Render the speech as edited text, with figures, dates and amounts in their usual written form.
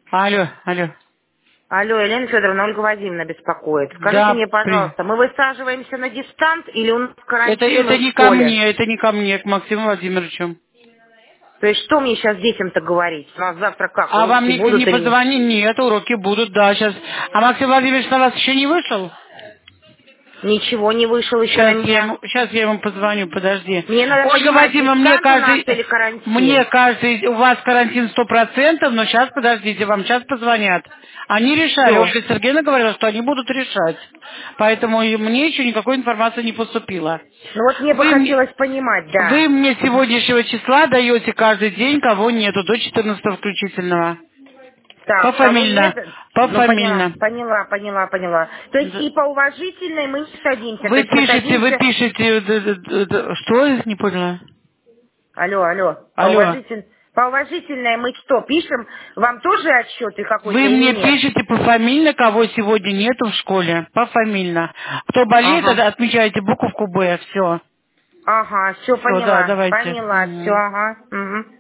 Алло, алло. Алло, Елена Федоровна, Ольга Владимировна беспокоит. Скажите Да, мне, пожалуйста, мы высаживаемся на дистант или у нас карантин это в не ко школе? мне, это не ко мне, к Максиму Владимировичу. То есть что мне сейчас детям-то говорить? У нас завтра как, А вам уроки не будут или нет? позвони? Нет, уроки будут, да, сейчас. А Максим Владимирович на вас еще не вышел? Ничего не вышел еще на меня. Сейчас я ему позвоню, подожди. Мне надо Ольга понимать, Владимировна, дистант у нас или карантин. мне кажется, у вас карантин 100%, но сейчас, подождите, вам сейчас позвонят. Они решали, Все. Ольга Сергеевна говорила, что они будут решать. Поэтому и мне еще никакой информации не поступило. Ну вот мне бы Вы, хотелось понимать, вы да. мне сегодняшнего числа даете каждый день, кого нету, до 14 включительного. Так, кого нет? Пофамильно. Ну, поняла, Пофамильно. поняла, поняла, поняла. То есть Да. и по уважительной мы не садимся. То Вы есть мы вы садимся... пишете, что? Не поняла. Алло, алло. Алло. По уважительной мы что, пишем? Вам тоже отчеты какой-то Вы или мне нет? пишете пофамильно, кого сегодня нету в школе. Пофамильно. Кто болеет, Ага. отмечаете буковку Б. Все. Ага, все Все, да, поняла. давайте. Поняла, все, Мгм. ага. Угу.